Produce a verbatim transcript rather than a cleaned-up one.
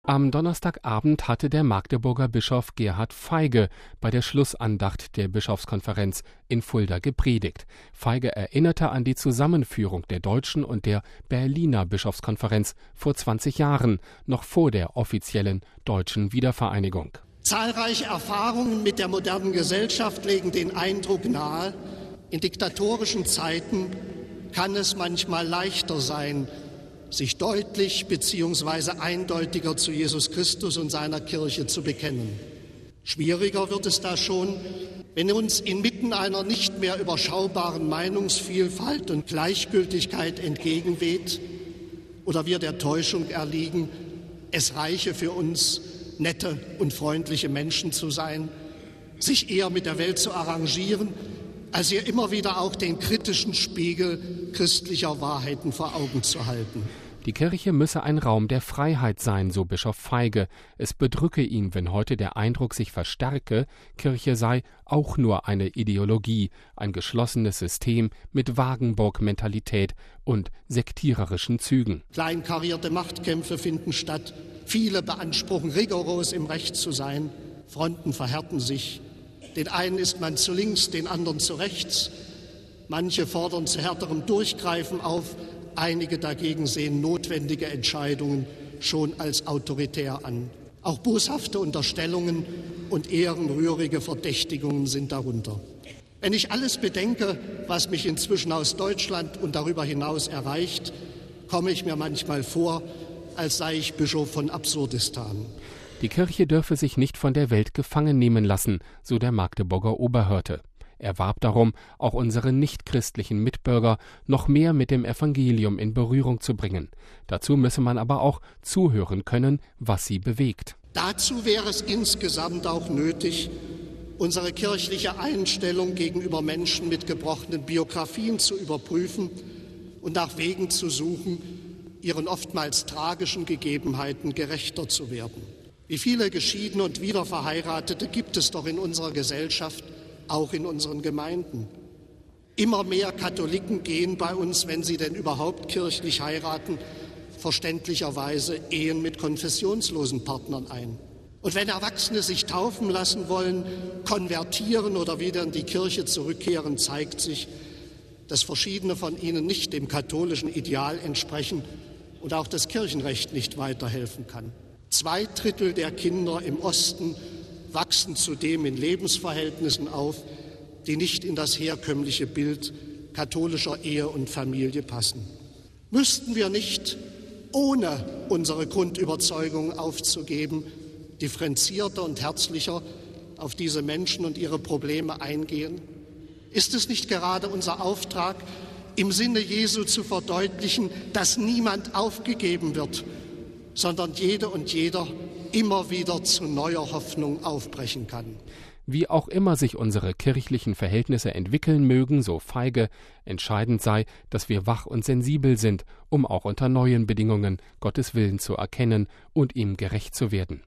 Am Donnerstagabend hatte der Magdeburger Bischof Gerhard Feige bei der Schlussandacht der Bischofskonferenz in Fulda gepredigt. Feige erinnerte an die Zusammenführung der deutschen und der Berliner Bischofskonferenz vor zwanzig Jahren, noch vor der offiziellen deutschen Wiedervereinigung. Zahlreiche Erfahrungen mit der modernen Gesellschaft legen den Eindruck nahe, in diktatorischen Zeiten kann es manchmal leichter sein, sich deutlich bzw. eindeutiger zu Jesus Christus und seiner Kirche zu bekennen. Schwieriger wird es da schon, wenn uns inmitten einer nicht mehr überschaubaren Meinungsvielfalt und Gleichgültigkeit entgegenweht oder wir der Täuschung erliegen, es reiche für uns, nette und freundliche Menschen zu sein, sich eher mit der Welt zu arrangieren, als ihr immer wieder auch den kritischen Spiegel christlicher Wahrheiten vor Augen zu halten. Die Kirche müsse ein Raum der Freiheit sein, so Bischof Feige. Es bedrücke ihn, wenn heute der Eindruck sich verstärke, Kirche sei auch nur eine Ideologie, ein geschlossenes System mit Wagenburg-Mentalität und sektiererischen Zügen. Kleinkarierte Machtkämpfe finden statt. Viele beanspruchen, rigoros im Recht zu sein. Fronten verhärten sich. Den einen ist man zu links, den anderen zu rechts. Manche fordern zu härterem Durchgreifen auf. Einige dagegen sehen notwendige Entscheidungen schon als autoritär an. Auch boshafte Unterstellungen und ehrenrührige Verdächtigungen sind darunter. Wenn ich alles bedenke, was mich inzwischen aus Deutschland und darüber hinaus erreicht, komme ich mir manchmal vor, als sei ich Bischof von Absurdistan. Die Kirche dürfe sich nicht von der Welt gefangen nehmen lassen, so der Magdeburger Oberhirte. Er warb darum, auch unsere nichtchristlichen Mitbürger noch mehr mit dem Evangelium in Berührung zu bringen. Dazu müsse man aber auch zuhören können, was sie bewegt. Dazu wäre es insgesamt auch nötig, unsere kirchliche Einstellung gegenüber Menschen mit gebrochenen Biografien zu überprüfen und nach Wegen zu suchen, ihren oftmals tragischen Gegebenheiten gerechter zu werden. Wie viele Geschiedene und Wiederverheiratete gibt es doch in unserer Gesellschaft, auch in unseren Gemeinden. Immer mehr Katholiken gehen bei uns, wenn sie denn überhaupt kirchlich heiraten, verständlicherweise Ehen mit konfessionslosen Partnern ein. Und wenn Erwachsene sich taufen lassen wollen, konvertieren oder wieder in die Kirche zurückkehren, zeigt sich, dass verschiedene von ihnen nicht dem katholischen Ideal entsprechen und auch das Kirchenrecht nicht weiterhelfen kann. Zwei Drittel der Kinder im Osten wachsen zudem in Lebensverhältnissen auf, die nicht in das herkömmliche Bild katholischer Ehe und Familie passen. Müssten wir nicht, ohne unsere Grundüberzeugung aufzugeben, differenzierter und herzlicher auf diese Menschen und ihre Probleme eingehen? Ist es nicht gerade unser Auftrag, im Sinne Jesu zu verdeutlichen, dass niemand aufgegeben wird, sondern jede und jeder immer wieder zu neuer Hoffnung aufbrechen kann? Wie auch immer sich unsere kirchlichen Verhältnisse entwickeln mögen, so Feige, entscheidend sei, dass wir wach und sensibel sind, um auch unter neuen Bedingungen Gottes Willen zu erkennen und ihm gerecht zu werden.